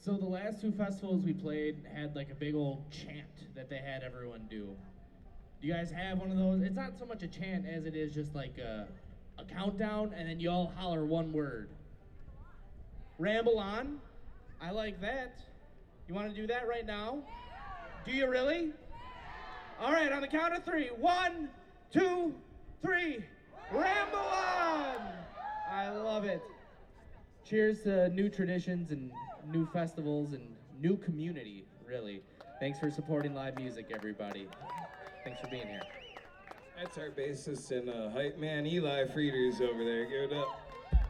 So the last two festivals we played had like a big old chant that they had everyone do. Do you guys have one of those? It's not so much a chant as it is just like a countdown, and then you all holler one word. Ramble on. I like that. You want to do that right now? Do you really? All right, on the count of three. 1, 2, 3. Ramble on! I love it. Cheers to new traditions and new festivals and new community, really. Thanks for supporting live music, everybody. Thanks for being here. That's our bassist and hype man, Eli Frieders over there. Give it up.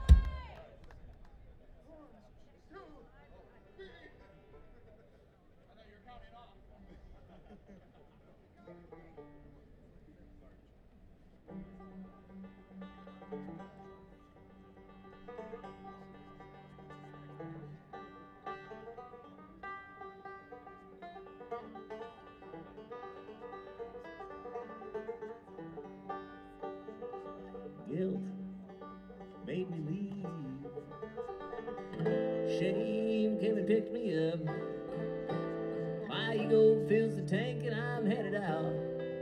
Guilt made me leave. Shame came and picked me up. My ego fills the tank and I'm headed out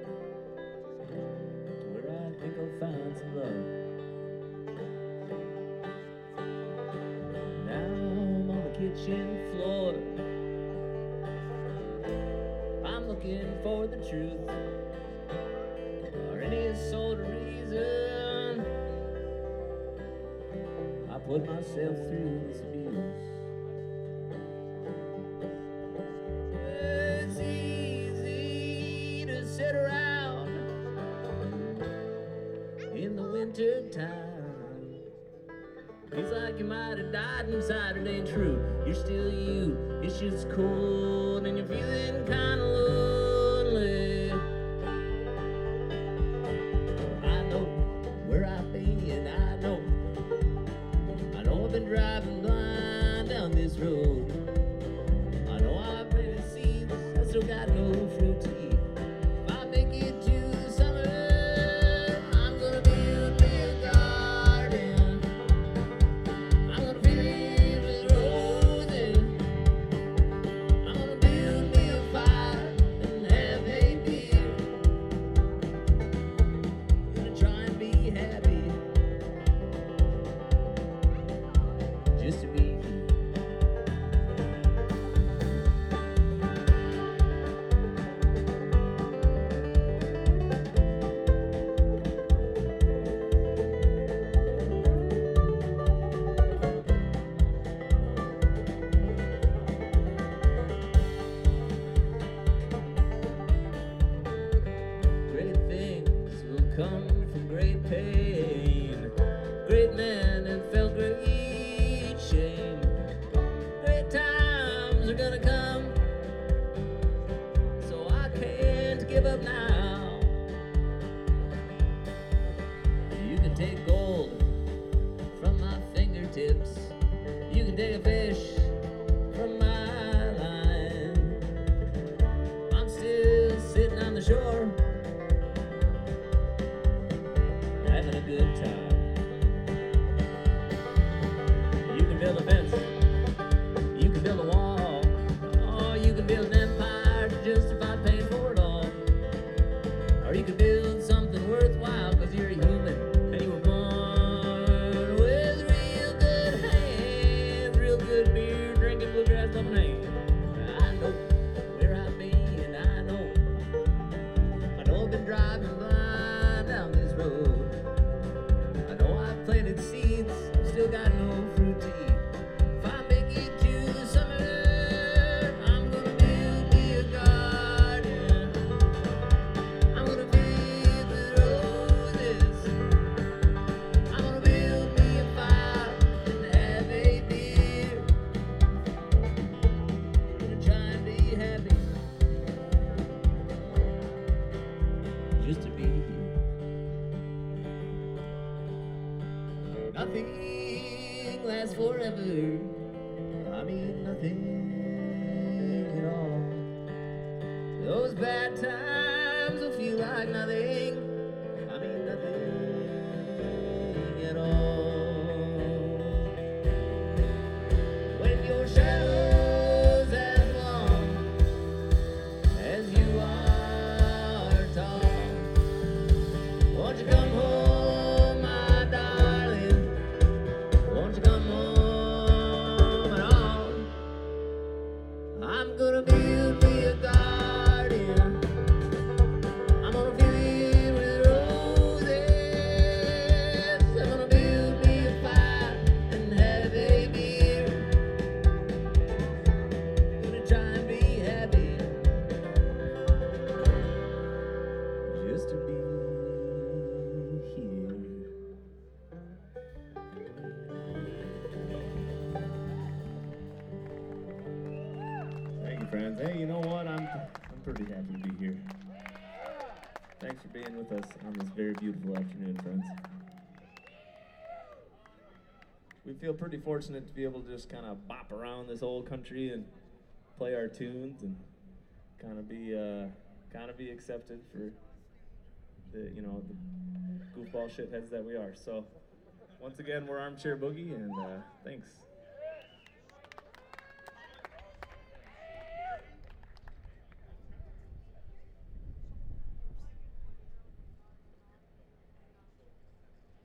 to where I think I'll find some love. Now I'm on the kitchen floor. I'm looking for the truth or any sort of reason I put myself through this abuse. It's easy to sit around in the winter time. Feels like you might have died inside, it ain't true. You're still you, it's just cold and you're feeling kinda lonely. I know where I've been, I know I've been driving blind down this road. I know I've planted seeds, I still got no fruit to eat. If I make it to the summer, I'm gonna build me a garden. I'm gonna fill it with roses. I'm gonna build me a fire and have a beer. Gonna try and be happy. Just to be here. Great things will come from great pain. Great men have felt great shame. Great times are gonna come, so I can't give up now. You can take gold from my fingertips. You can take a fish from my line. I'm still sitting on the shore, having a good time. You can build a fence, you can build a wall, or you can build an empire to justify paying for it all. Or you can build something worthwhile because you're a human and you were born with real good hands, real good beer, drinking bluegrass lemonade. I know where I've been, I know I've been driving blind down this road. I know I've planted seeds, still got no fruit to eat. If I make it to the summer, I'm gonna build me a garden. I'm gonna fill it with roses. I'm gonna build me a fire and have a beer. Gonna try and be happy, just to be here. Nothing lasts forever. I mean, nothing at all. Those bad times will feel like nothing. I mean, nothing at all. When your shadow friends. Hey, you know what? I'm pretty happy to be here. Thanks for being with us on this very beautiful afternoon, friends. We feel pretty fortunate to be able to just kind of bop around this old country and play our tunes and kind of be accepted for the goofball shitheads that we are. So once again, we're Armchair Boogie, and thanks.